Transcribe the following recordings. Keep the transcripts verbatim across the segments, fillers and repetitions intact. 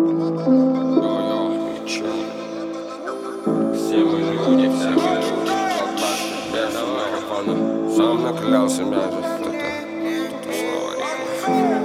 Сам наклял себя же, это, это снова рифма.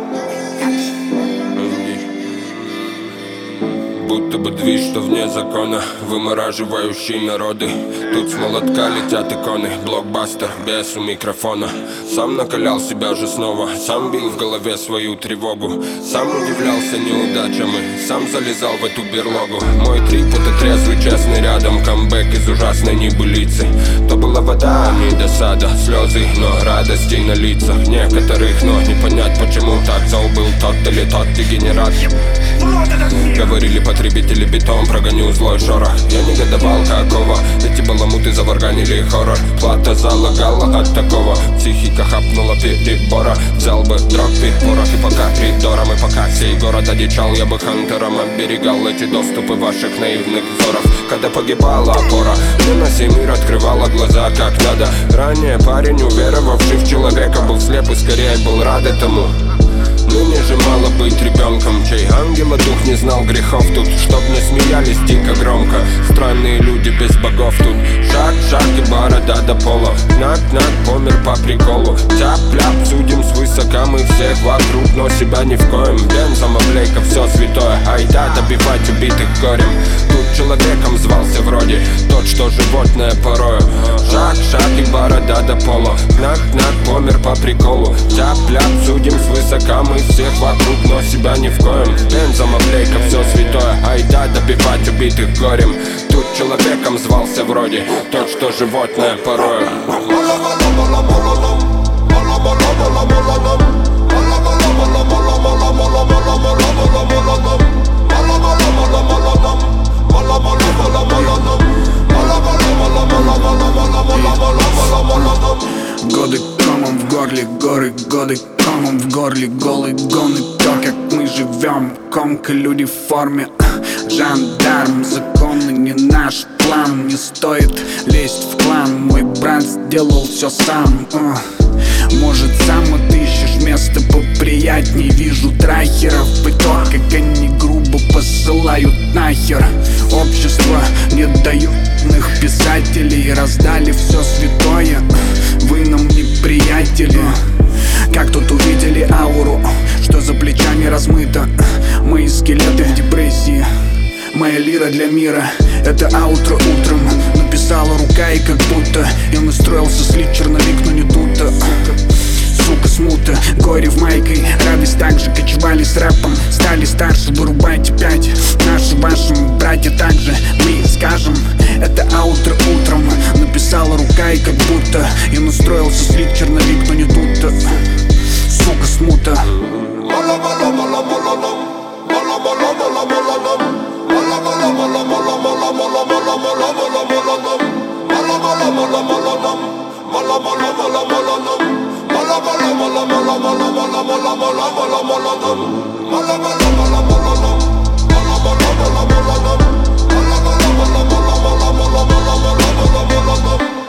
Будто бы движ, что вне закона, вымораживающий народы. Тут с молотка летят иконы, блокбастер без у микрофона. Сам накалял себя же снова, сам бил в голове свою тревогу. Сам удивлялся неудачам и сам залезал в эту берлогу. Мой трип — это трезвый, честный рядом, камбэк из ужасной небылицы. То была вода, а не досада, слезы, но радостей на лицах некоторых. Но не понять, почему так зол был тот или тот дегенерат. Говорили потребители, бетон, прогоню злой шорох. Я негодовал, какого эти баламуты заварганили хоррор. Плата залагала от такого, психика хапнула перебора. Взял бы дроп и порох, и пока коридором, и пока сей город одичал, я бы хантером оберегал эти доступы ваших наивных взоров. Когда погибала опора, мне на сей мир открывала глаза как надо. Ранее парень, уверовавший в человека, был слеп и скорее был рад этому. Ныне же мало быть ребенком, чей ангела дух не знал грехов тут. Чтоб не смеялись дико громко, странные люди без богов тут. Шаг, шаг и борода до пола, нак-нак, помер по приколу. Тяп-ляп, судим свысока мы всех вокруг, но себя ни в коем. Бензом облейка, все святое, айда добивать убитых горем. Тут человеком звался вроде тот, что животное порою. Шаг, шаг и борода до пола, нак-нак, помер по приколу. Тяп-ляп, судим свысока мы всех вокруг, но себя ни в коем. Бензом облейка, все святое, айда добивать убитых горем. Тут человеком звался вроде тот, что животное порою. Годы комом в горле, горы, годы комом в горле, голый гон и то, как мы живем. Комка, люди в форме, жандарм, законы не наш план. Не стоит лезть в клан, мой брат сделал все сам. uh. Может, сам отыщешь место поприятней. Вижу трахеров и то, как они грубо посылают нахер. Общество не дают их писателей, раздали все святое, вы нам не приятели. Как тут увидели ауру, что за плечами размыто. Мои скелеты в депрессии, моя лира для мира. Это аутро утром написала рука, и как будто я настроился слить черновик, но не тут-то. Сука, смута, горе в майке, радость также кочевали с рэпом. Стали старше, вырубайте пять. Наши, вашим братья также, мы скажем. Это аутро утром написала рука, и как будто я настроился слить черновик, но не тут-то. Сука, смута. Mala